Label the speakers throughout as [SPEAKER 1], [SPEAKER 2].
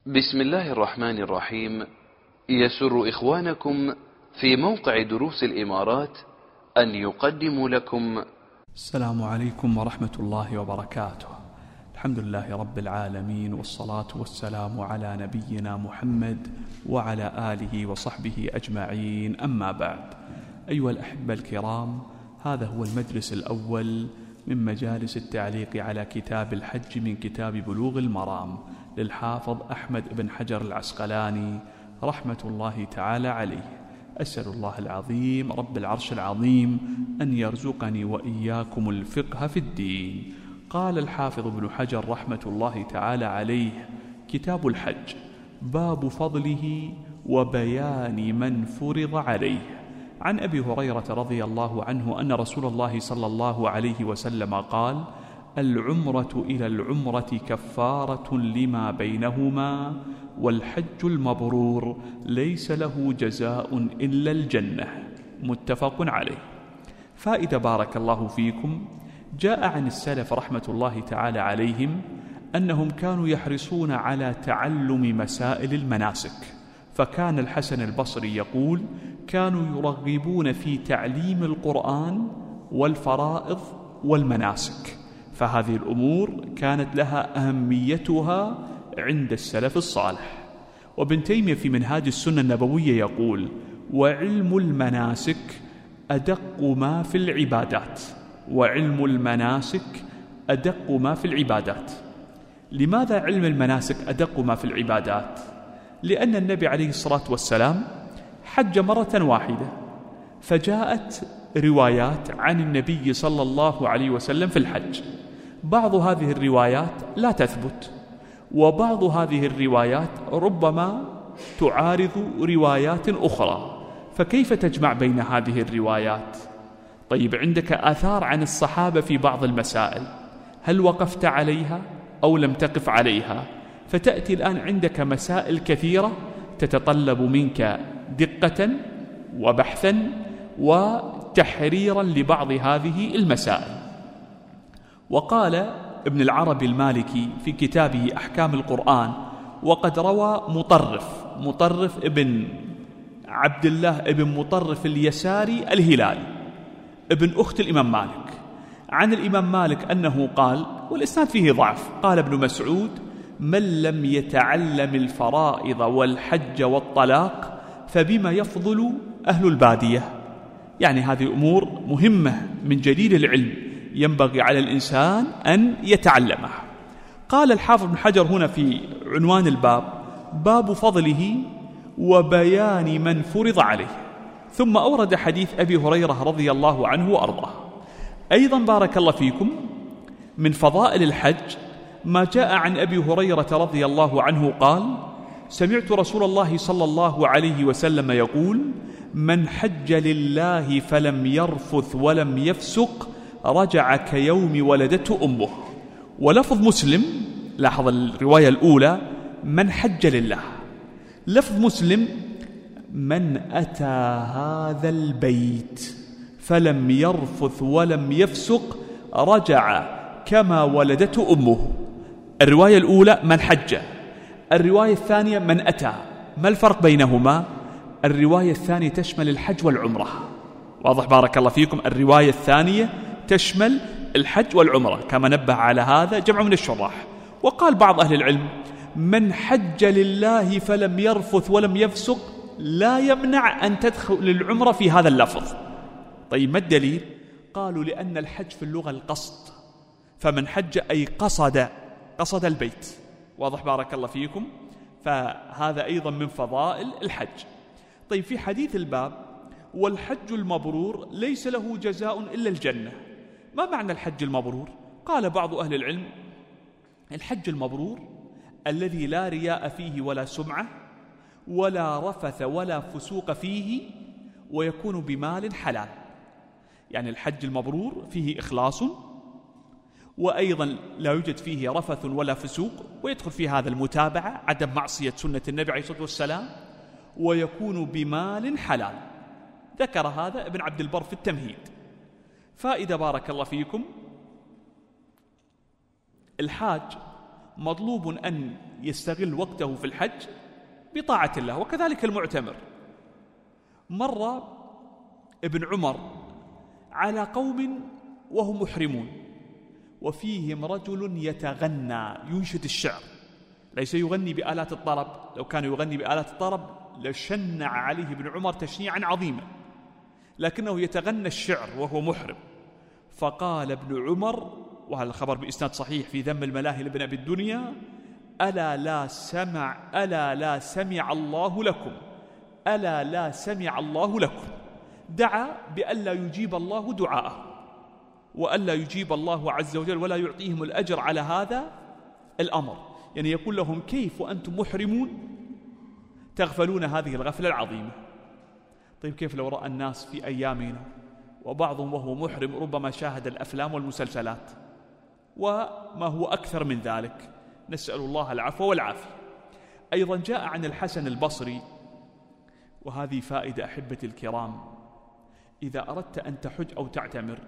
[SPEAKER 1] بسم الله الرحمن الرحيم. يسر إخوانكم في موقع دروس الإمارات أن يقدموا لكم
[SPEAKER 2] السلام عليكم ورحمة الله وبركاته. الحمد لله رب العالمين، والصلاة والسلام على نبينا محمد وعلى آله وصحبه أجمعين، أما بعد. أيها الأحبة الكرام، هذا هو المجلس الأول من مجالس التعليق على كتاب الحج من كتاب بلوغ المرام للحافظ أحمد بن حجر العسقلاني رحمة الله تعالى عليه. أسأل الله العظيم رب العرش العظيم أن يرزقني وإياكم الفقه في الدين. قال الحافظ ابن حجر رحمة الله تعالى عليه: كتاب الحج، باب فضله وبيان من فرض عليه. عن أبي هريرة رضي الله عنه أن رسول الله صلى الله عليه وسلم قال: العمرة إلى العمرة كفارة لما بينهما، والحج المبرور ليس له جزاء إلا الجنة. متفق عليه. فائدة بارك الله فيكم. جاء عن السلف رحمة الله تعالى عليهم أنهم كانوا يحرصون على تعلم مسائل المناسك، فكان الحسن البصري يقول: كانوا يرغبون في تعليم القرآن والفرائض والمناسك، فهذه الأمور كانت لها أهميتها عند السلف الصالح. وابن تيمية في منهاج السنة النبوية يقول: وعلم المناسك أدق ما في العبادات. وعلم المناسك أدق ما في العبادات. لماذا علم المناسك أدق ما في العبادات؟ لأن النبي عليه الصلاة والسلام حج مرة واحدة، فجاءت روايات عن النبي صلى الله عليه وسلم في الحج. بعض هذه الروايات لا تثبت، وبعض هذه الروايات ربما تعارض روايات أخرى، فكيف تجمع بين هذه الروايات؟ طيب، عندك آثار عن الصحابة في بعض المسائل، هل وقفت عليها أو لم تقف عليها؟ فتأتي الآن عندك مسائل كثيرة تتطلب منك دقة وبحثا وتحريرا لبعض هذه المسائل. وقال ابن العربي المالكي في كتابه أحكام القرآن: وقد روى مطرف ابن عبد الله ابن مطرف اليساري الهلالي ابن أخت الإمام مالك عن الإمام مالك أنه قال، والإسناد فيه ضعف، قال ابن مسعود: من لم يتعلم الفرائض والحج والطلاق فبما يفضل أهل البادية. يعني هذه أمور مهمة من جليل العلم ينبغي على الإنسان أن يتعلمها. قال الحافظ بن حجر هنا في عنوان الباب: باب فضله وبيان من فرض عليه. ثم أورد حديث أبي هريرة رضي الله عنه وأرضاه. أيضا بارك الله فيكم، من فضائل الحج ما جاء عن أبي هريرة رضي الله عنه قال: سمعت رسول الله صلى الله عليه وسلم يقول: من حج لله فلم يرفث ولم يفسق رجع كيوم ولدته أمه. ولفظ مسلم، لاحظ الرواية الأولى: من حج لله. لفظ مسلم: من أتى هذا البيت فلم يرفث ولم يفسق رجع كما ولدته أمه. الرواية الأولى من حج، الرواية الثانية من أتى. ما الفرق بينهما؟ الرواية الثانية تشمل الحج والعمرة. واضح بارك الله فيكم؟ الرواية الثانية تشمل الحج والعمرة، كما نبه على هذا جمع من الشراح. وقال بعض أهل العلم: من حج لله فلم يرفث ولم يفسق لا يمنع أن تدخل العمرة في هذا اللفظ. طيب، ما الدليل؟ قالوا: لأن الحج في اللغة القصد، فمن حج أي قصد البيت. واضح بارك الله فيكم؟ فهذا أيضا من فضائل الحج. طيب، في حديث الباب: والحج المبرور ليس له جزاء إلا الجنة. ما معنى الحج المبرور؟ قال بعض أهل العلم: الحج المبرور الذي لا رياء فيه ولا سمعة ولا رفث ولا فسوق فيه، ويكون بمال حلال. يعني الحج المبرور فيه إخلاص، وأيضا لا يوجد فيه رفث ولا فسوق، ويدخل في هذا المتابعة، عدم معصية سنة النبي عليه الصلاة والسلام، ويكون بمال حلال. ذكر هذا ابن عبد البر في التمهيد. فائدة بارك الله فيكم: الحاج مطلوب أن يستغل وقته في الحج بطاعة الله، وكذلك المعتمر. مر ابن عمر على قوم وهم محرمون وفيهم رجل يتغنى ينشد الشعر، ليس يغني بآلات الطرب، لو كان يغني بآلات الطرب لشنع عليه ابن عمر تشنيعا عظيما، لكنه يتغنى الشعر وهو محرم. فقال ابن عمر، وهذا الخبر بإسناد صحيح في ذم الملاهي لابن أبي الدنيا: ألا لا سمع الله لكم، ألا لا سمع الله لكم. دعا بألا يجيب الله دعاءه، وألا يجيب الله عز وجل ولا يعطيهم الأجر على هذا الأمر. يعني يقول لهم: كيف وأنتم محرمون تغفلون هذه الغفلة العظيمة؟ طيب كيف لو رأى الناس في أيامنا وبعضهم وهو محرم ربما شاهد الأفلام والمسلسلات وما هو أكثر من ذلك؟ نسأل الله العفو والعافية. أيضا جاء عن الحسن البصري، وهذه فائدة أحبتي الكرام، إذا أردت أن تحج أو تعتمر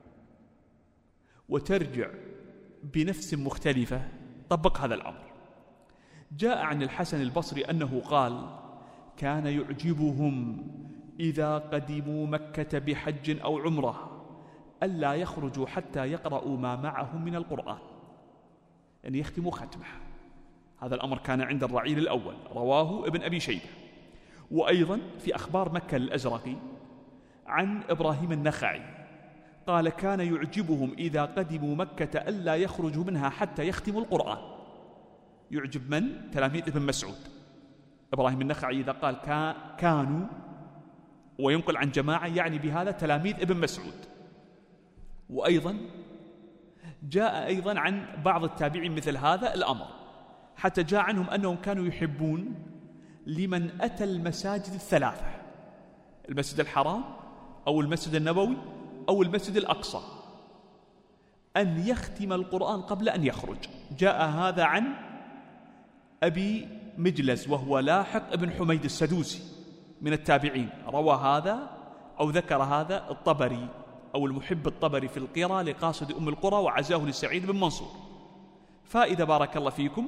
[SPEAKER 2] وترجع بنفس مختلفة طبق هذا الأمر. جاء عن الحسن البصري أنه قال: كان يعجبهم إذا قدموا مكة بحج أو عمرة ألا يخرجوا حتى يقرأوا ما معهم من القرآن، يعني يختموا ختمة. هذا الأمر كان عند الرعيل الأول، رواه ابن أبي شيبة. وأيضا في أخبار مكة الأزرقي عن إبراهيم النخعي قال: كان يعجبهم إذا قدموا مكة ألا يخرجوا منها حتى يختموا القرآن. يعجب من؟ تلاميذ ابن مسعود. إبراهيم النخعي إذا قال كانوا وينقل عن جماعة يعني بهذا تلاميذ ابن مسعود. وأيضا جاء أيضا عن بعض التابعين مثل هذا الأمر، حتى جاء عنهم أنهم كانوا يحبون لمن أتى المساجد الثلاثة، المسجد الحرام أو المسجد النبوي أو المسجد الأقصى، أن يختم القرآن قبل أن يخرج. جاء هذا عن أبي مجلس وهو لاحق ابن حميد السدوسي من التابعين، روى هذا أو ذكر هذا الطبري أو المحب الطبري في القرى لقاصد أم القرى، وعزاه لسعيد بن منصور. فائدة بارك الله فيكم،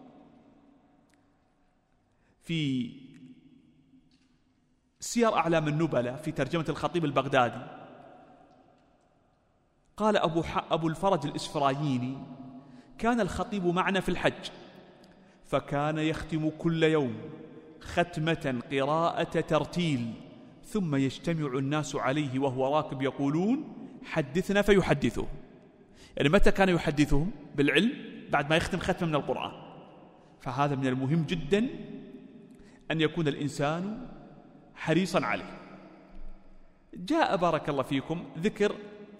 [SPEAKER 2] في سير أعلام النبلاء في ترجمة الخطيب البغدادي قال أبو الفرج الإسفرايني: كان الخطيب معنا في الحج فكان يختم كل يوم ختمة قراءة ترتيل، ثم يجتمع الناس عليه وهو راكب يقولون: حدثنا فيحدثه. يعني متى كان يحدثهم؟ بالعلم بعد ما يختم ختمة من القرآن. فهذا من المهم جدا أن يكون الإنسان حريصا عليه. جاء بارك الله فيكم ذكر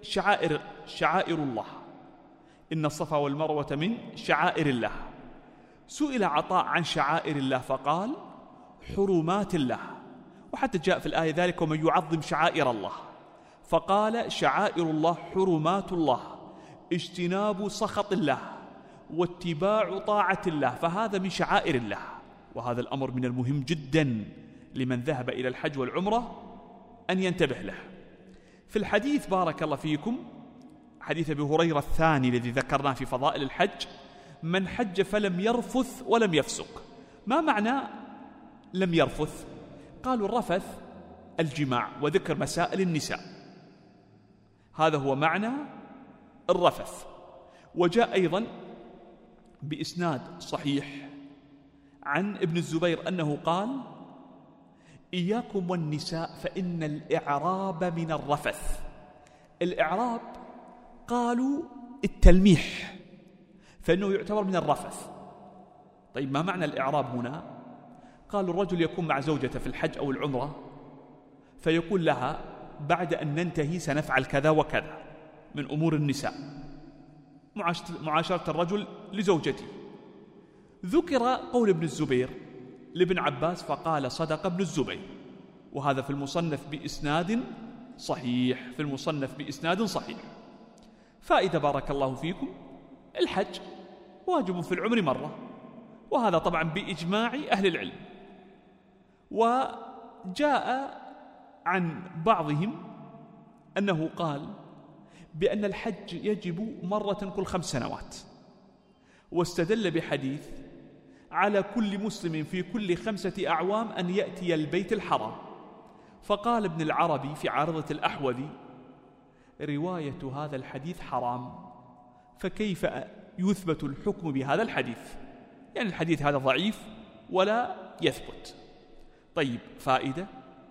[SPEAKER 2] شعائر الله، إن الصفا والمروة من شعائر الله. سئل عطاء عن شعائر الله فقال: حرمات الله. وحتى جاء في الآية ذلك: ومن يعظم شعائر الله. فقال: شعائر الله حرمات الله، اجتناب سخط الله واتباع طاعة الله، فهذا من شعائر الله. وهذا الأمر من المهم جدا لمن ذهب إلى الحج والعمرة أن ينتبه له. في الحديث بارك الله فيكم حديث أبي هريرة الثاني الذي ذكرناه في فضائل الحج: من حج فلم يرفث ولم يفسق. ما معنى لم يرفث؟ قالوا: الرفث الجماع وذكر مسائل النساء، هذا هو معنى الرفث. وجاء أيضا بإسناد صحيح عن ابن الزبير أنه قال: إياكم والنساء فإن الإعراب من الرفث. الإعراب قالوا التلميح، فإنه يعتبر من الرفث. طيب ما معنى الإعراب هنا؟ قالوا: الرجل يكون مع زوجته في الحج أو العمرة فيقول لها: بعد أن ننتهي سنفعل كذا وكذا من أمور النساء، معاشرة الرجل لزوجته. ذكر قول ابن الزبير لابن عباس فقال: صدق ابن الزبير. وهذا في المصنف بإسناد صحيح، في المصنف بإسناد صحيح. فائدة بارك الله فيكم: الحج واجب في العمر مرة، وهذا طبعا بإجماع أهل العلم. وجاء عن بعضهم أنه قال بأن الحج يجب مرة كل 5 سنوات، واستدل بحديث على كل مسلم في كل 5 أعوام أن يأتي البيت الحرام. فقال ابن العربي في عارضة الأحوذي: رواية هذا الحديث حرام، فكيف يثبت الحكم بهذا الحديث؟ يعني الحديث هذا ضعيف ولا يثبت. طيب، فائدة: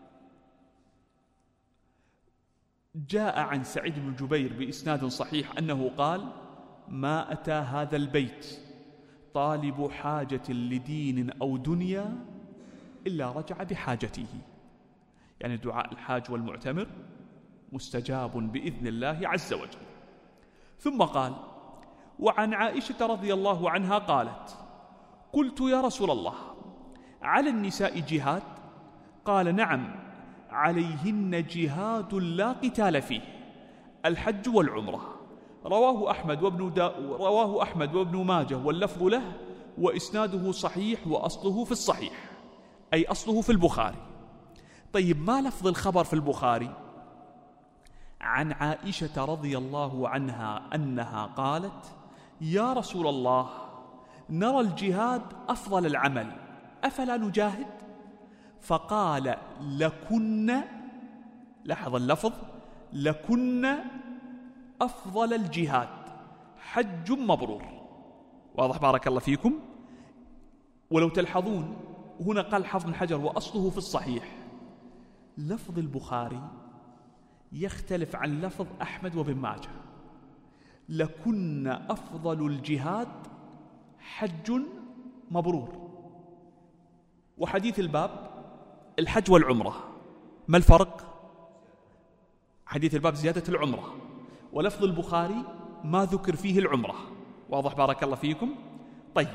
[SPEAKER 2] جاء عن سعيد بن جبير بإسناد صحيح أنه قال: ما أتى هذا البيت طالب حاجة لدين أو دنيا إلا رجع بحاجته. يعني دعاء الحاج والمعتمر مستجاب بإذن الله عز وجل. ثم قال: وعن عائشة رضي الله عنها قالت: قلت يا رسول الله، على النساء جهاد؟ قال: نعم، عليهن جهاد لا قتال فيه، الحج والعمرة. رواه أحمد وابن ماجه واللفظ له، وإسناده صحيح وأصله في الصحيح، أي أصله في البخاري. طيب، ما لفظ الخبر في البخاري؟ عن عائشة رضي الله عنها أنها قالت: يا رسول الله، نرى الجهاد أفضل العمل، أفلا نجاهد؟ فقال: لكن، لاحظ اللفظ، لكن أفضل الجهاد حج مبرور. واضح؟ بارك الله فيكم. ولو تلحظون هنا قال حافظ بن حجر: وأصله في الصحيح. لفظ البخاري يختلف عن لفظ أحمد وابن ماجه. لكن أفضل الجهاد حج مبرور. وحديث الباب الحج والعمرة، ما الفرق؟ حديث الباب زيادة العمرة، ولفظ البخاري ما ذكر فيه العمرة. واضح؟ بارك الله فيكم. طيب،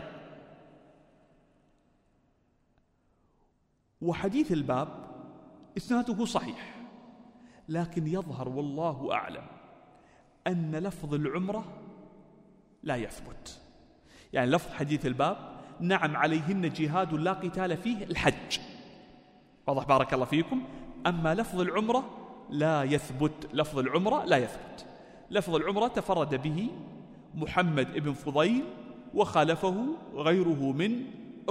[SPEAKER 2] وحديث الباب إسناده صحيح، لكن يظهر والله أعلم أن لفظ العمرة لا يثبت. يعني لفظ حديث الباب: نعم عليهن جهاد لا قتال فيه، الحج. واضح؟ بارك الله فيكم. أما لفظ العمرة لا يثبت، لفظ العمرة لا يثبت. لفظ العمرة تفرد به محمد بن فضيل، وخالفه غيره من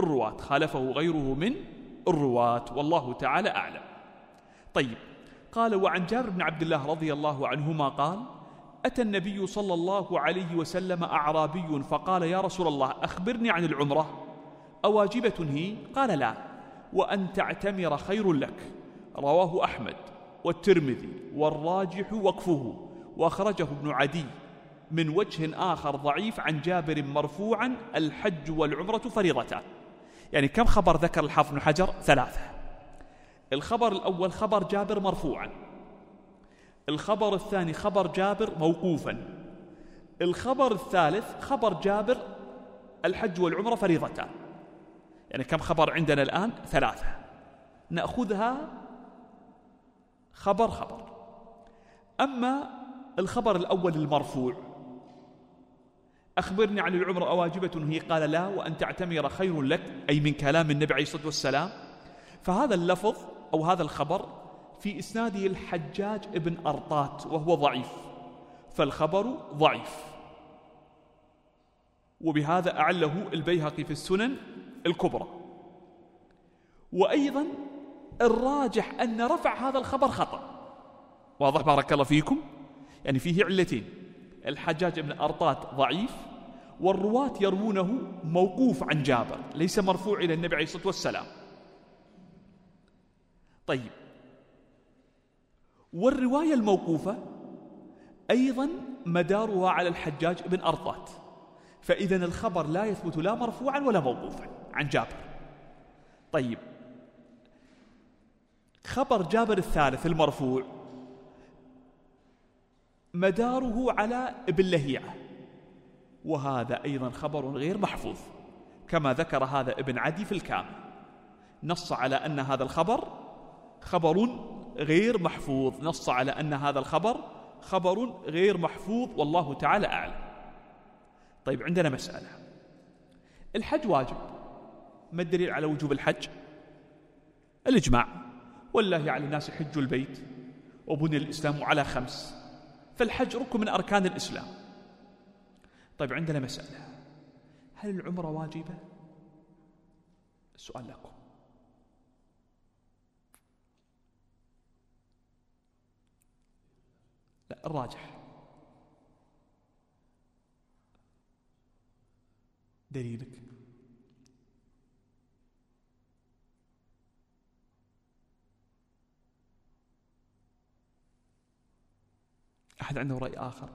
[SPEAKER 2] الرواة، والله تعالى أعلم. طيب، قال: وعن جابر بن عبد الله رضي الله عنهما قال: أتى النبي صلى الله عليه وسلم أعرابي فقال: يا رسول الله، أخبرني عن العمرة، أواجبة هي؟ قال: لا، وأن تعتمر خير لك. رواه أحمد والترمذي، والراجح وقفه، وأخرجه ابن عدي من وجه آخر ضعيف عن جابر مرفوعا: الحج والعمرة فريضتان. يعني كم خبر ذكر الحافظ بن حجر؟ 3. الخبر الأول خبر جابر مرفوعا، الخبر الثاني خبر جابر موقوفا، الخبر الثالث خبر جابر: الحج والعمرة فريضتان. يعني كم خبر عندنا الآن؟ 3. نأخذها خبر. أما الخبر الأول المرفوع: أخبرني عن العمرة، أواجبة هي؟ قال: لا، وأن تعتمر خير لك، أي من كلام النبي عليه الصلاة والسلام. فهذا اللفظ أو هذا الخبر في إسناده الحجاج ابن أرطات، وهو ضعيف، فالخبر ضعيف. وبهذا أعله البيهقي في السنن الكبرى. وأيضا الراجح أن رفع هذا الخبر خطأ. واضح؟ بارك الله فيكم. يعني فيه علتين: الحجاج ابن أرطات ضعيف، والرواة يروونه موقوف عن جابر، ليس مرفوع إلى النبي عليه الصلاة والسلام. طيب، والرواية الموقوفة أيضا مدارها على الحجاج ابن أرطات، فإذا الخبر لا يثبت لا مرفوعا ولا موقوفا عن جابر. طيب، خبر جابر الثالث المرفوع مداره على ابن لهيعة، وهذا أيضا خبر غير محفوظ، كما ذكر هذا ابن عدي في الكامل، نص على أن هذا الخبر خبر غير محفوظ، نص على أن هذا الخبر خبر غير محفوظ، والله تعالى أعلم. طيب، عندنا مسألة: الحج واجب، ما الدليل على وجوب الحج؟ الإجماع: والله على الناس حج البيت وبني الإسلام على 5، فالحج ركن من أركان الإسلام. طيب، عندنا مسألة: هل العمرة واجبة؟ السؤال لكم. لا، الراجح. دليلك؟ أحد عنده رأي آخر؟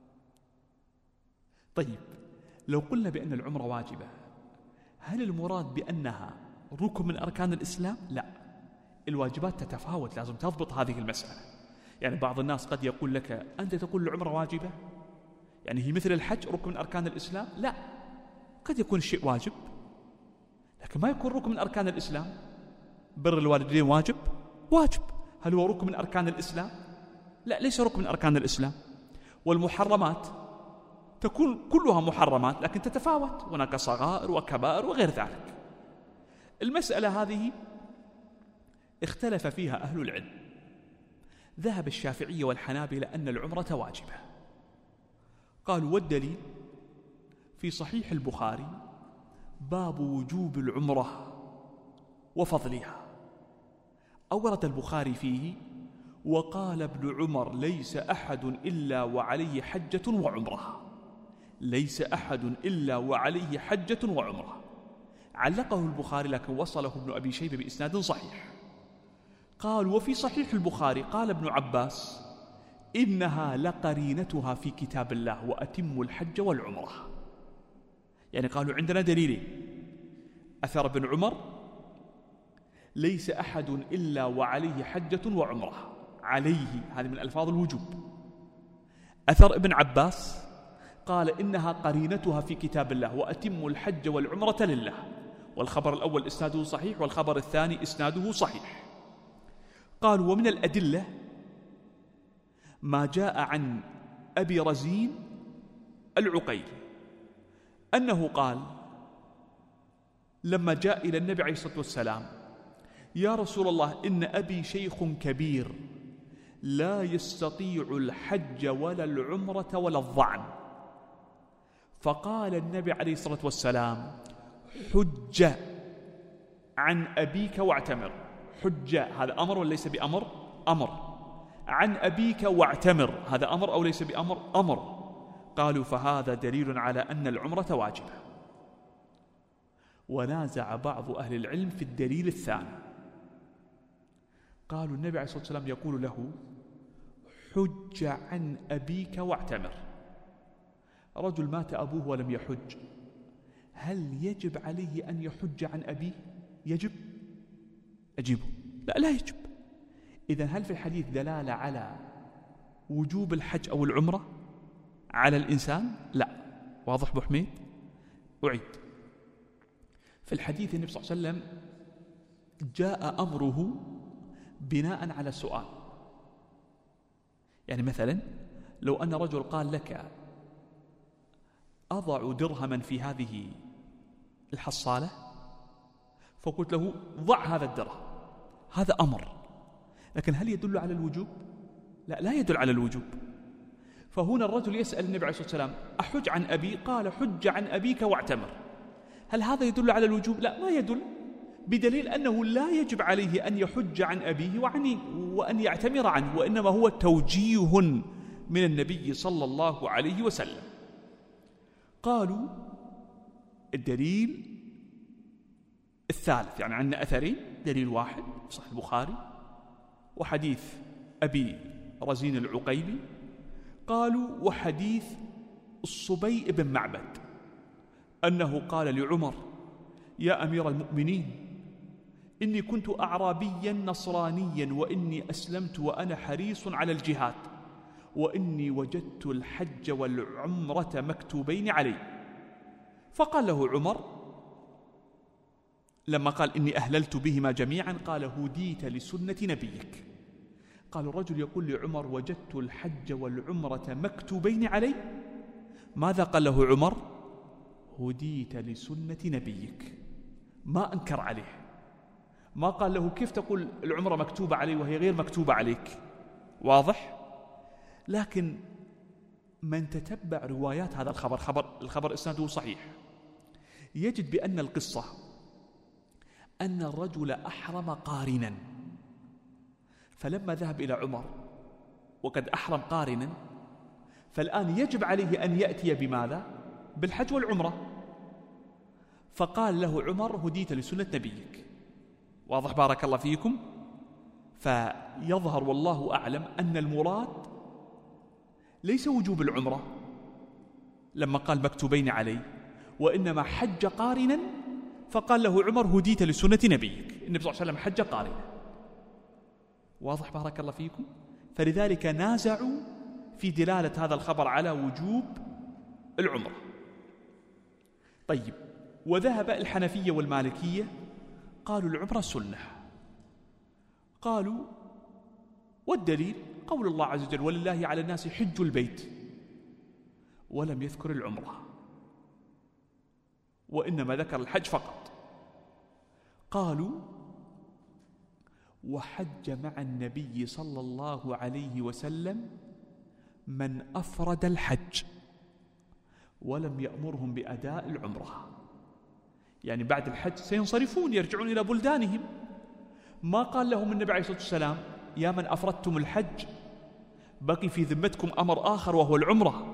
[SPEAKER 2] طيب، لو قلنا بأن العمرة واجبة، هل المراد بأنها ركن من أركان الإسلام؟ لا، الواجبات تتفاوت، لازم تضبط هذه المسألة. يعني بعض الناس قد يقول لك أنت تقول العمرة واجبة، يعني هي مثل الحج ركن من أركان الإسلام؟ لا، قد يكون الشيء واجب لكن ما يكون ركن من أركان الإسلام. بر الوالدين واجب؟ واجب. هل هو ركن من أركان الإسلام؟ لا، ليس ركن من أركان الإسلام. والمحرمات تكون كلها محرمات لكن تتفاوت، هناك صغائر وكبائر وغير ذلك. المسألة هذه اختلف فيها أهل العلم. ذهب الشافعية والحنابلة أن العمرة واجبة، قالوا والدليل في صحيح البخاري باب وجوب العمرة وفضلها. أورد البخاري فيه: وقال ابن عمر ليس أحد إلا وعليه حجة وعمرة، ليس أحد إلا وعليه حجة وعمرة. علقه البخاري لكن وصله ابن أبي شيبة بإسناد صحيح. قال: وفي صحيح البخاري قال ابن عباس: إنها لقرينتها في كتاب الله وأتم الحج والعمرة. يعني قالوا عندنا دليلين: أثر ابن عمر ليس أحد إلا وعليه حجة وعمرة، عليه هذه من ألفاظ الوجوب. أثر ابن عباس قال إنها قرينتها في كتاب الله وأتم الحج والعمرة لله. والخبر الأول إسناده صحيح والخبر الثاني إسناده صحيح. قالوا: ومن الأدلة ما جاء عن أبي رزين العقيلي أنه قال لما جاء إلى النبي عليه الصلاة والسلام: يا رسول الله، إن أبي شيخ كبير لا يستطيع الحج ولا العمرة ولا الظعن. فقال النبي عليه الصلاة والسلام: حج عن أبيك واعتمر. حج هذا أمر ولا ليس بأمر؟ أمر. عن أبيك واعتمر هذا أمر أو ليس بأمر؟ أمر. قالوا: فهذا دليل على أن العمرة واجبة. ونازع بعض أهل العلم في الدليل الثاني. قالوا: النبي عليه الصلاة والسلام يقول له: حج عن أبيك واعتمر. رجل مات أبوه ولم يحج، هل يجب عليه أن يحج عن أبيه؟ يجب؟ أجيبه: لا يجب. إذن هل في الحديث دلالة على وجوب الحج أو العمرة على الإنسان؟ لا. واضح أبو حميد؟ أعيد. في الحديث النبي صلى الله عليه وسلم جاء أمره بناء على سؤال. يعني مثلا لو أن رجل قال لك: أضع درهما في هذه الحصالة، فقلت له: ضع هذا الدرهم، هذا أمر. لكن هل يدل على الوجوب؟ لا يدل على الوجوب. فهنا الرجل يسأل النبي عليه الصلاة والسلام: أحج عن أبي؟ قال: حج عن أبيك واعتمر. هل هذا يدل على الوجوب؟ لا، ما يدل، بدليل أنه لا يجب عليه أن يحج عن أبيه وأن يعتمر عنه، وإنما هو توجيه من النبي صلى الله عليه وسلم. قالوا: الدليل الثالث، يعني عندنا أثرين، دليل واحد صحيح البخاري وحديث أبي رزين العقيلي. قالوا: وحديث الصبي بن معبد أنه قال لعمر: يا أمير المؤمنين، إني كنت أعرابيا نصرانيا وإني أسلمت وأنا حريص على الجهاد، وإني وجدت الحج والعمرة مكتوبين علي. فقال له عمر لما قال: إني أهللت بهما جميعا، قال: هديت لسنة نبيك. قال الرجل يقول لعمر: وجدت الحج والعمرة مكتوبين علي. ماذا قال له عمر؟ هديت لسنة نبيك. ما أنكر عليه، ما قال له: كيف تقول العمرة مكتوبة علي وهي غير مكتوبة عليك؟ واضح؟ لكن من تتبع روايات هذا الخبر، الخبر إسناده صحيح، يجد بأن القصة أن الرجل أحرم قارنا، فلما ذهب إلى عمر وقد أحرم قارنا، فالآن يجب عليه أن يأتي بماذا؟ بالحج والعمرة. فقال له عمر: هديت لسنة نبيك. واضح بارك الله فيكم؟ فيظهر والله أعلم أن المراد ليس وجوب العمرة لما قال مكتوبين عليه، وإنما حج قارنا، فقال له عمر: هديت لسنة نبيك. النبي صلى الله عليه وسلم حج قارنا. واضح بارك الله فيكم؟ فلذلك نازعوا في دلالة هذا الخبر على وجوب العمرة. طيب، وذهب الحنفية والمالكية قالوا العمرة سنة. قالوا والدليل قول الله عز وجل: ولله على الناس حج البيت، ولم يذكر العمرة، وإنما ذكر الحج فقط. قالوا وحج مع النبي صلى الله عليه وسلم من أفرد الحج ولم يأمرهم بأداء العمرة، يعني بعد الحج سينصرفون يرجعون إلى بلدانهم. ما قال لهم النبي عليه الصلاة والسلام: يا من أفردتم الحج بقي في ذمتكم أمر آخر وهو العمرة.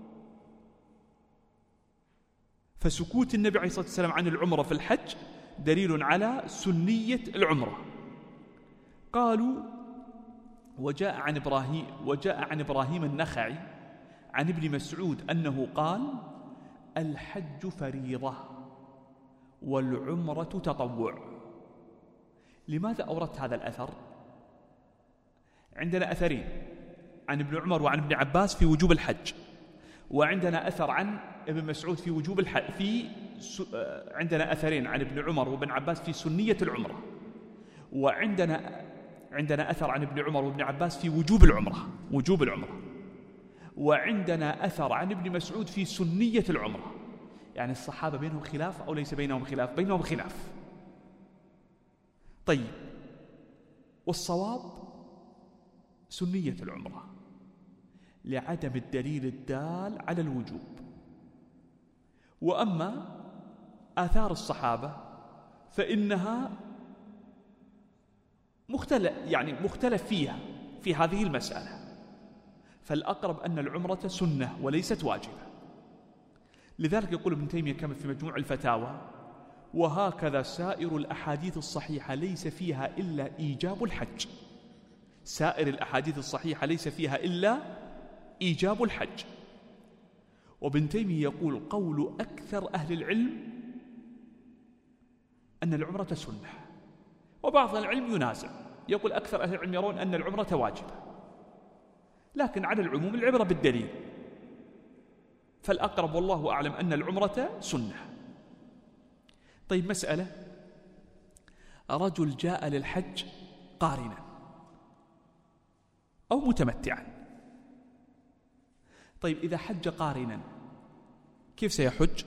[SPEAKER 2] فسكوت النبي عليه الصلاة والسلام عن العمرة في الحج دليل على سنية العمرة. قالوا وجاء عن إبراهيم النخعي عن ابن مسعود أنه قال: الحج فريضة والعمرة تطوع. لماذا أوردت هذا الأثر؟ عندنا أثرين عن ابن عمر وعن ابن عباس في وجوب الحج، وعندنا أثر عن ابن مسعود في وجوب الحج. عندنا أثرين عن ابن عمر وابن عباس في سنية العمرة، وعندنا أثر عن ابن عمر وابن عباس في وجوب العمرة، وعندنا أثر عن ابن مسعود في سنية العمرة. يعني الصحابة بينهم خلاف أو ليس بينهم خلاف؟ بينهم خلاف. طيب، والصواب سنية العمرة لعدم الدليل الدال على الوجوب. وأما آثار الصحابة فإنها مختلف فيها في هذه المسألة، فالأقرب أن العمرة سنة وليست واجبة. لذلك يقول ابن تيمية كما في مجموع الفتاوى: وهكذا سائر الأحاديث الصحيحة ليس فيها إلا إيجاب الحج. سائر الأحاديث الصحيحة ليس فيها إلا إيجاب الحج. وابن تيمية يقول: قول أكثر أهل العلم أن العمرة سنة، وبعض العلم ينازع، يقول أكثر أهل العلم يرون أن العمرة واجبة، لكن على العموم العبرة بالدليل. فالأقرب والله أعلم أن العمرة سنة. طيب، مسألة: رجل جاء للحج قارنا أو متمتعا. طيب، إذا حج قارنا كيف سيحج؟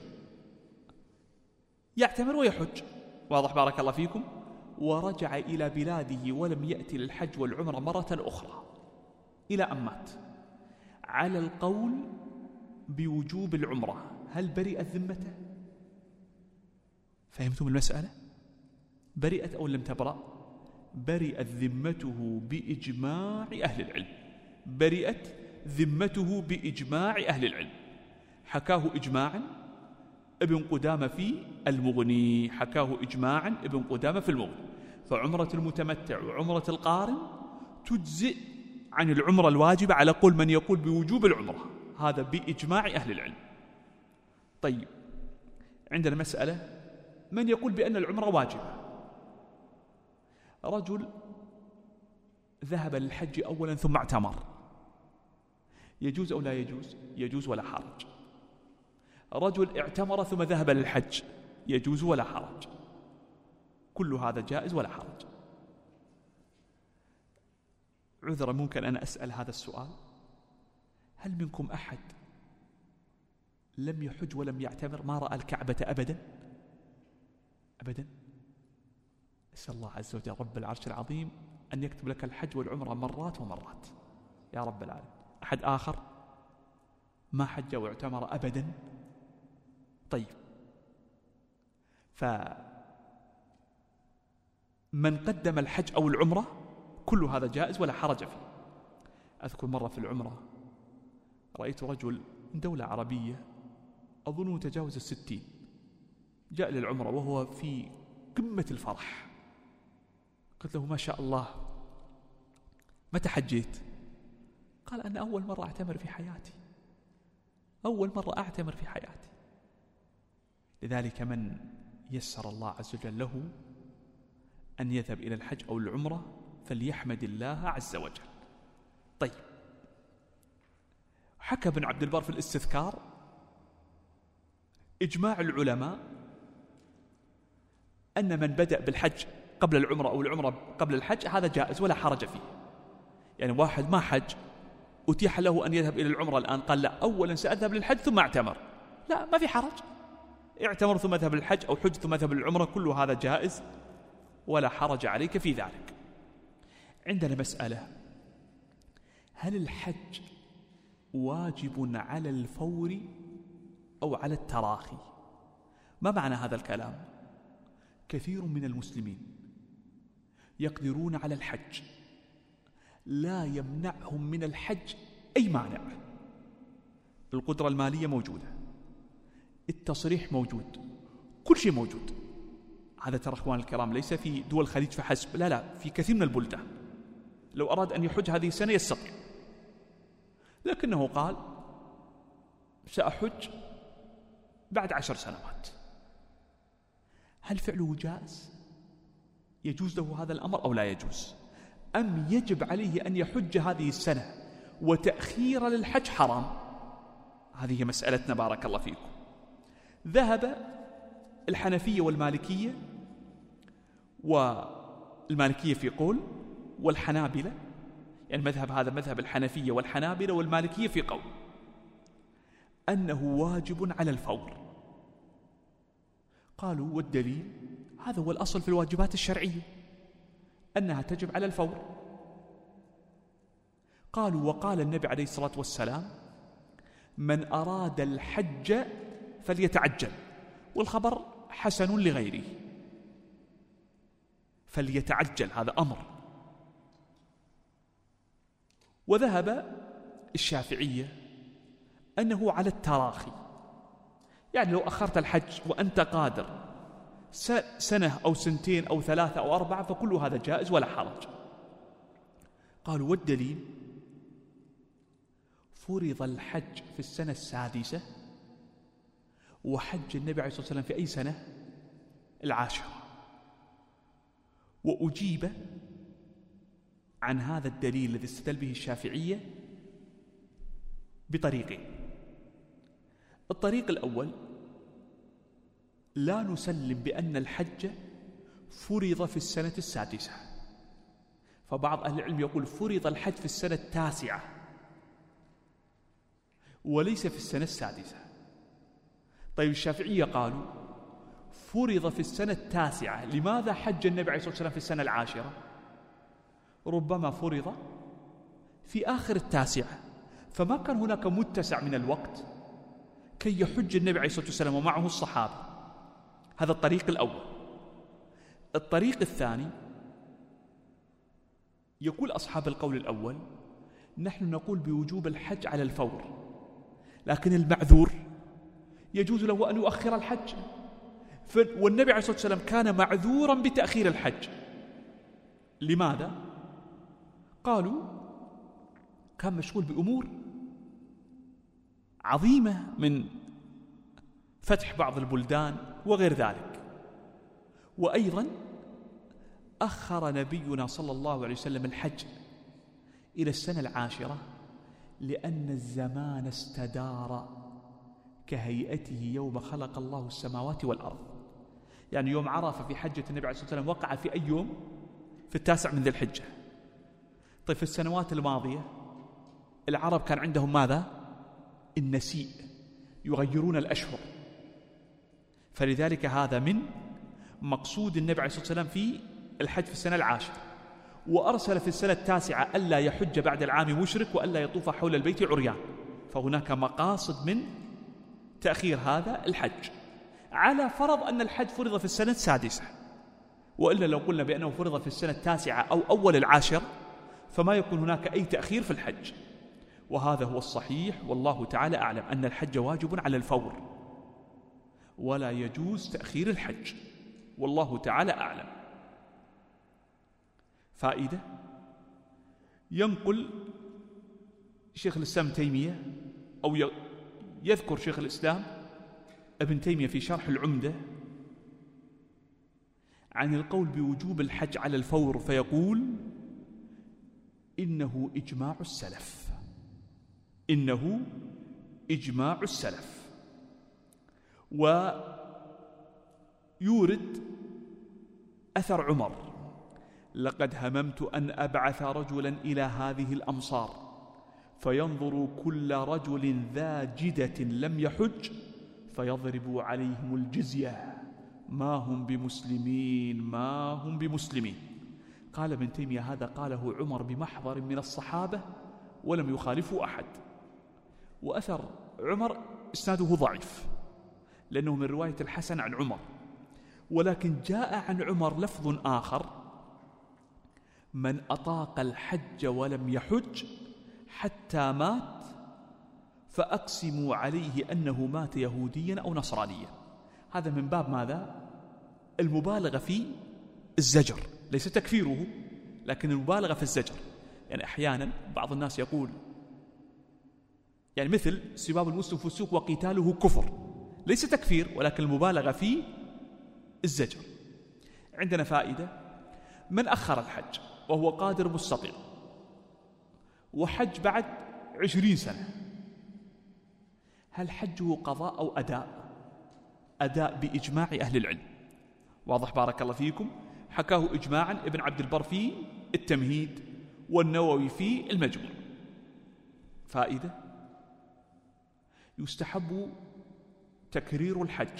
[SPEAKER 2] يعتمر ويحج. واضح بارك الله فيكم؟ ورجع إلى بلاده ولم يأتي للحج والعمرة مرة أخرى إلى أن مات. على القول بوجوب العمرة، هل برئت ذمته؟ فهمتم المسألة؟ برئت أو لم تبرأ؟ برئت ذمته بإجماع أهل العلم. برئت ذمته بإجماع أهل العلم. حكاه إجماعا ابن قدامة في المغني، فعمرة المتمتع وعمرة القارن تجزئ عن العمرة الواجبة على قول من يقول بوجوب العمرة، هذا بإجماع أهل العلم. طيب، عندنا مسألة: من يقول بأن العمرة واجبة؟ رجل ذهب للحج أولا ثم اعتمر، يجوز أو لا يجوز؟ يجوز ولا حرج. رجل اعتمر ثم ذهب للحج، يجوز ولا حرج. كل هذا جائز ولا حرج. عذرا ممكن أنا أسأل هذا السؤال: هل منكم أحد لم يحج ولم يعتمر ما رأى الكعبة أبدا؟ أسأل الله عز وجل رب العرش العظيم أن يكتب لك الحج والعمرة مرات ومرات يا رب العالمين. أحد آخر ما حج واعتمر أبدا؟ طيب، فمن قدم الحج أو العمرة كل هذا جائز ولا حرج فيه. أذكر مرة في العمرة رأيت رجل من دولة عربية أظنه تجاوز 60، جاء للعمرة وهو في قمة الفرح. قلت له: ما شاء الله، متى حجيت؟ قال: أنا أول مرة أعتمر في حياتي، أول مرة أعتمر في حياتي. لذلك من يسر الله عز وجل له أن يذهب إلى الحج أو العمرة فليحمد الله عز وجل. طيب، حكى ابن عبد البر في الاستذكار إجماع العلماء أن من بدأ بالحج قبل العمرة أو العمرة قبل الحج هذا جائز ولا حرج فيه. يعني واحد ما حج أتيح له أن يذهب إلى العمرة الآن، قال: لا، أولا سأذهب للحج ثم أعتمر. لا، ما في حرج، اعتمر ثم اذهب للحج، أو حج ثم اذهب للعمرة، كل هذا جائز ولا حرج عليك في ذلك. عندنا مسألة: هل الحج واجب على الفور أو على التراخي؟ ما معنى هذا الكلام؟ كثير من المسلمين يقدرون على الحج، لا يمنعهم من الحج أي مانع. القدرة المالية موجودة، التصريح موجود، كل شيء موجود. هذا ترى أخوان الكرام ليس في دول الخليج فحسب، لا، في كثير من البلدان لو أراد أن يحج هذه السنة يستطيع، لكنه قال: سأحج بعد 10 سنوات. هل فعله جائز؟ يجوز له هذا الأمر أو لا يجوز؟ أم يجب عليه أن يحج هذه السنة وتأخير للحج حرام؟ هذه مسألتنا بارك الله فيكم. ذهب الحنفية والمالكية، والمالكية في قول، والحنابلة، يعني مذهب هذا مذهب الحنفية والحنابلة والمالكية في قول أنه واجب على الفور. قالوا: والدليل؟ هذا هو الأصل في الواجبات الشرعية أنها تجب على الفور. قالوا: وقال النبي عليه الصلاة والسلام: من أراد الحج فليتعجل، والخبر حسن لغيره، فليتعجل، هذا أمر. وذهب الشافعية أنه على التراخي، يعني لو أخرت الحج وأنت قادر سنة أو سنتين أو 3 أو 4 فكل هذا جائز ولا حرج. قالوا: والدليل؟ فرض الحج في السنة 6، وحج النبي عليه الصلاة والسلام في أي سنة؟ 10. وأجيب عن هذا الدليل الذي استدل به الشافعية بطريقين. الطريق الأول: لا نسلم بأن الحج فرض في السنة 6، فبعض أهل العلم يقول فرض الحج في السنة 9 وليس في السنة 6. طيب الشافعية قالوا فرض في السنة 9، لماذا حج النبي عليه الصلاة والسلام في السنة 10؟ ربما فرض في آخر 9، فما كان هناك متسع من الوقت كي يحج النبي عليه الصلاة والسلام ومعه الصحابة. هذا الطريق الأول. الطريق الثاني: يقول أصحاب القول الأول: نحن نقول بوجوب الحج على الفور، لكن المعذور يجوز له أن يؤخر الحج، والنبي عليه الصلاة والسلام كان معذورا بتأخير الحج. لماذا؟ قالوا: كان مشغول بأمور عظيمة من فتح بعض البلدان وغير ذلك. وأيضا أخر نبينا صلى الله عليه وسلم الحج إلى السنة 10 لأن الزمان استدار كهيئته يوم خلق الله السماوات والأرض. يعني يوم عرفة في حجة النبي عليه الصلاة والسلام وقع في أي يوم؟ في 9 من ذي الحجة. طيب في السنوات الماضية العرب كان عندهم ماذا؟ النسيء، يغيرون الأشهر، فلذلك هذا من مقصود النبي عليه الصلاة والسلام في الحج في السنة 10. وأرسل في السنة 9 ألا يحج بعد العام مشرك وألا يطوف حول البيت عريان، فهناك مقاصد من تأخير هذا الحج. على فرض أن الحج فرض في السنة السادسة، وإلا لو قلنا بأنه فرض في السنة التاسعة أو أول العاشر فما يكون هناك أي تأخير في الحج. وهذا هو الصحيح والله تعالى أعلم، أن الحج واجب على الفور ولا يجوز تأخير الحج، والله تعالى أعلم. فائدة: ينقل شيخ الإسلام تيمية، أو يذكر شيخ الإسلام ابن تيمية في شرح العمدة عن القول بوجوب الحج على الفور، فيقول: إنه إجماع السلف، إنه إجماع السلف. ويورد أثر عمر: لقد هممت أن أبعث رجلا إلى هذه الأمصار فينظر كل رجل ذا جدة لم يحج فيضرب عليهم الجزية، ما هم بمسلمين ما هم بمسلمين. قال ابن تيمية: هذا قاله عمر بمحضر من الصحابة ولم يخالفه أحد. وأثر عمر إسناده ضعيف لأنه من رواية الحسن عن عمر، ولكن جاء عن عمر لفظ آخر: من أطاق الحج ولم يحج حتى مات فأقسموا عليه أنه مات يهوديا أو نصرانيا. هذا من باب ماذا؟ المبالغة في الزجر، ليس تكفيره لكن المبالغة في الزجر. يعني أحيانا بعض الناس يقول يعني مثل سباب المسلم فسوق وقتاله كفر، ليس تكفير ولكن المبالغة في الزجر. عندنا فائدة: من أخر الحج وهو قادر مستطيع وحج بعد 20 سنة، هل حجه قضاء أو أداء؟ أداء بإجماع أهل العلم. واضح بارك الله فيكم؟ حكاه إجماعا ابن عبد البر في التمهيد والنووي في المجموع. فائدة: يستحب تكرير الحج.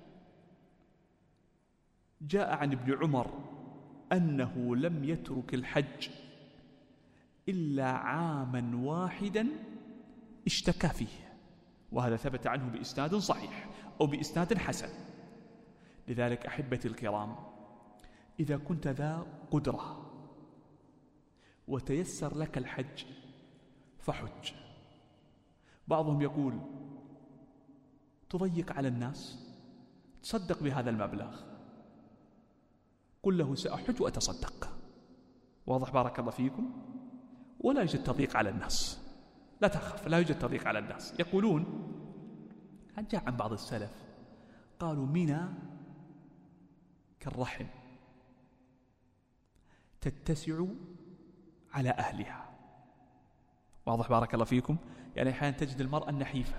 [SPEAKER 2] جاء عن ابن عمر أنه لم يترك الحج إلا عاما واحدا اشتكى فيه، وهذا ثبت عنه بإسناد صحيح أو بإسناد حسن. لذلك أحبتي الكرام، إذا كنت ذا قدرة وتيسر لك الحج فحج. بعضهم يقول: تضيق على الناس، تصدق بهذا المبلغ. قل له: سأحج وأتصدق. واضح بارك الله فيكم؟ ولا يوجد تضييق على الناس، لا تخف، لا يوجد تضييق على الناس. يقولون، جاء عن بعض السلف قالوا: منى كالرحم تتسع على أهلها. واضح بارك الله فيكم؟ يعني أحيانا تجد المرأة النحيفة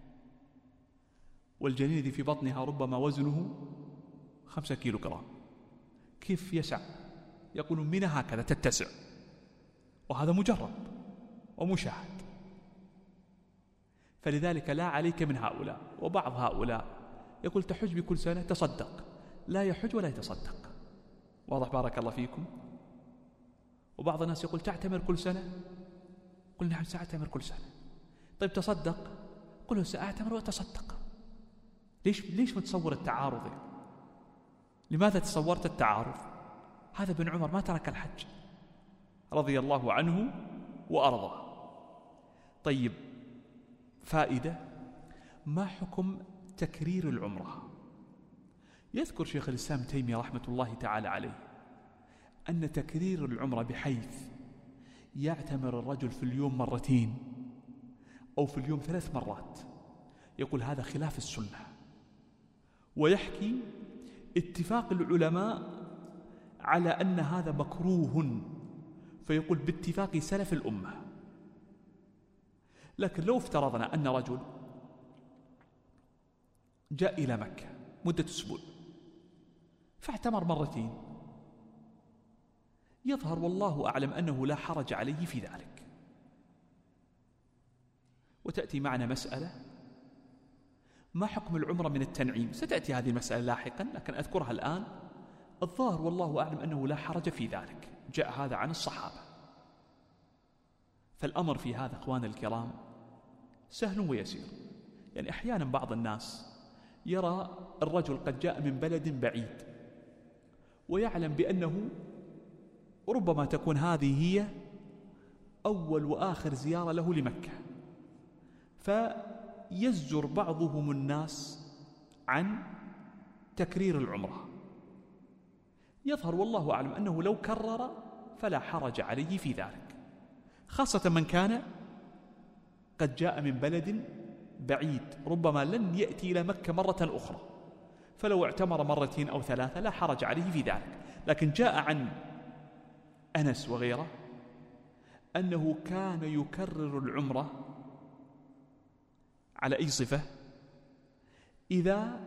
[SPEAKER 2] والجنين الذي في بطنها ربما وزنه 5 كيلوغرام، كيف يسع؟ يقولون منى هكذا تتسع، وهذا مجرب ومشاهد. فلذلك لا عليك من هؤلاء. وبعض هؤلاء يقول: تحج بكل سنة، تصدق، لا يحج ولا يتصدق. واضح بارك الله فيكم؟ وبعض الناس يقول: تعتمر كل سنة. قل: نعم سأعتمر كل سنة. طيب تصدق؟ قل: سأعتمر وأتصدق. ليش متصور التعارض؟ لماذا تصورت التعارض؟ هذا ابن عمر ما ترك الحج رضي الله عنه وأرضاه. طيب، فائدة: ما حكم تكرير العمرة؟ يذكر شيخ الإسلام تيمية رحمة الله تعالى عليه أن تكرير العمرة بحيث يعتمر الرجل في اليوم 2 مرات أو في اليوم 3 مرات، يقول هذا خلاف السنة. ويحكي اتفاق العلماء على أن هذا مكروه، فيقول باتفاق سلف الأمة. لكن لو افترضنا أن رجل جاء إلى مكة مدة أسبوع فاعتمر 2 مرات، يظهر والله أعلم أنه لا حرج عليه في ذلك. وتأتي معنا مسألة: ما حكم العمرة من التنعيم؟ ستأتي هذه المسألة لاحقا لكن أذكرها الآن. الظاهر والله أعلم أنه لا حرج في ذلك، جاء هذا عن الصحابة. فالأمر في هذا أخوان الكرام سهل ويسير. يعني أحيانا بعض الناس يرى الرجل قد جاء من بلد بعيد ويعلم بأنه ربما تكون هذه هي أول وآخر زيارة له لمكة، فيزجر بعضهم الناس عن تكرير العمرة. يظهر والله أعلم أنه لو كرر فلا حرج عليه في ذلك، خاصة من كان قد جاء من بلد بعيد ربما لن يأتي إلى مكة مرة أخرى، فلو اعتمر مرتين أو ثلاثة لا حرج عليه في ذلك. لكن جاء عن أنس وغيره أنه كان يكرر العمرة على أي صفة؟ إذا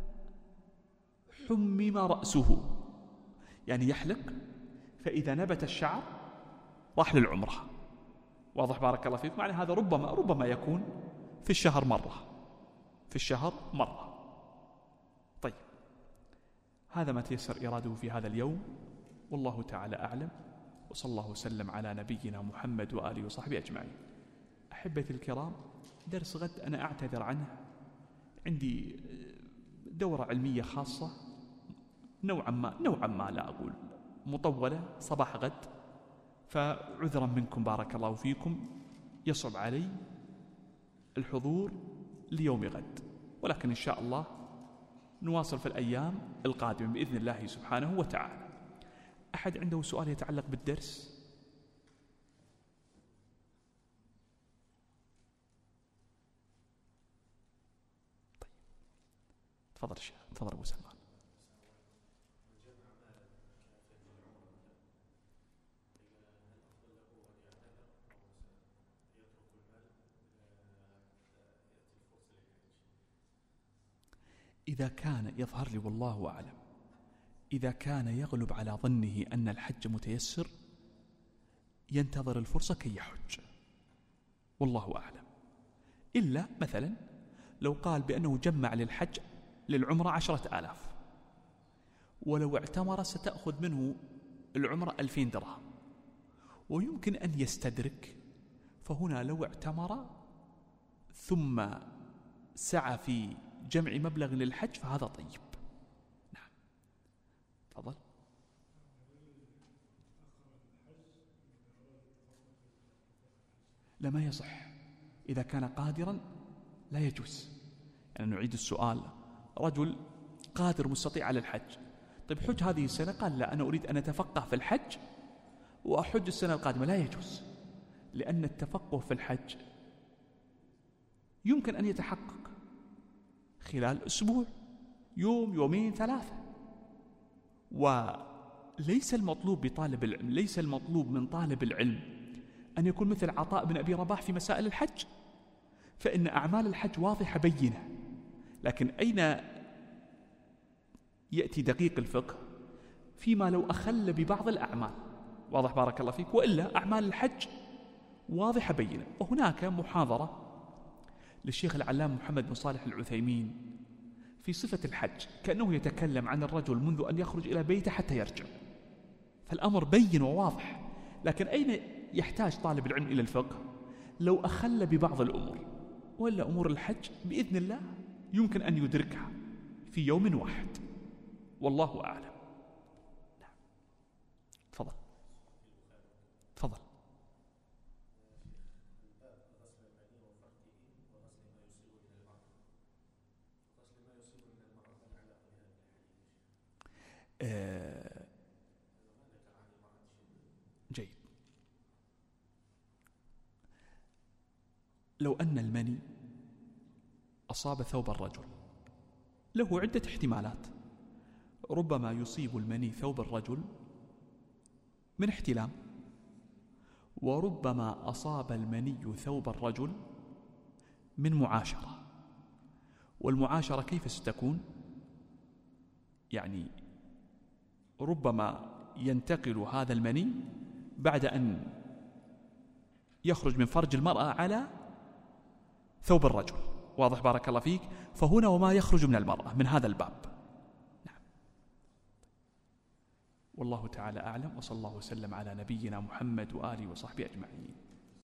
[SPEAKER 2] حمم رأسه، يعني يحلق، فإذا نبت الشعر راح للعمرة. واضح بارك الله فيكم؟ يعني هذا ربما يكون في الشهر مرة. طيب، هذا ما تيسر إراده في هذا اليوم، والله تعالى أعلم، وصلى الله وسلم على نبينا محمد وآله وصحبه أجمعين. أحبتي الكرام، درس غد أنا أعتذر عنه، عندي دورة علمية خاصة نوعا ما لا أقول مطولة صباح غد، فعذرا منكم بارك الله فيكم، يصعب علي الحضور ليوم غد، ولكن إن شاء الله نواصل في الأيام القادمة بإذن الله سبحانه وتعالى. أحد عنده سؤال يتعلق بالدرس؟ طيب، تفضل الشيخ، تفضل أبو سلمان. إذا كان يظهر لي والله أعلم، إذا كان يغلب على ظنه أن الحج متيسر ينتظر الفرصة كي يحج، والله أعلم. إلا مثلا لو قال بأنه جمع للعمرة 10,000 ولو اعتمر ستأخذ منه العمرة 2000 درهم ويمكن أن يستدرك، فهنا لو اعتمر ثم سعى في جمع مبلغ للحج فهذا طيب. نعم، تفضل. لا، ما يصح. إذا كان قادرا لا يجوز. يعني نعيد السؤال، رجل قادر مستطيع على الحج، طيب حج هذه السنة، قال لا أنا أريد أن أتفقه في الحج وأحج السنة القادمة، لا يجوز، لأن التفقه في الحج يمكن أن يتحقق خلال أسبوع، يوم، يومين، 3. وليس المطلوب بطالب العلم، ليس المطلوب من طالب العلم أن يكون مثل عطاء بن أبي رباح في مسائل الحج، فإن أعمال الحج واضحة بينة. لكن أين يأتي دقيق الفقه؟ فيما لو أخل ببعض الأعمال. واضح بارك الله فيك؟ وإلا أعمال الحج واضحة بينة. وهناك محاضرة للشيخ العلامة محمد بن صالح العثيمين في صفة الحج، كأنه يتكلم عن الرجل منذ أن يخرج إلى بيته حتى يرجع، فالأمر بين وواضح. لكن أين يحتاج طالب العلم إلى الفقه؟ لو أخل ببعض الأمور، وإلا أمور الحج بإذن الله يمكن أن يدركها في يوم واحد، والله أعلم. نعم، تفضل تفضل. جيد. لو أن المني أصاب ثوب الرجل، له عدة احتمالات. ربما يصيب المني ثوب الرجل من احتلام، وربما أصاب المني ثوب الرجل من معاشرة. والمعاشرة كيف ستكون؟ يعني ربما ينتقل هذا المني بعد أن يخرج من فرج المرأة على ثوب الرجل. واضح بارك الله فيك؟ فهنا وما يخرج من المرأة من هذا الباب. نعم، والله تعالى أعلم، وصلى الله وسلم على نبينا محمد وآله وصحبه أجمعين.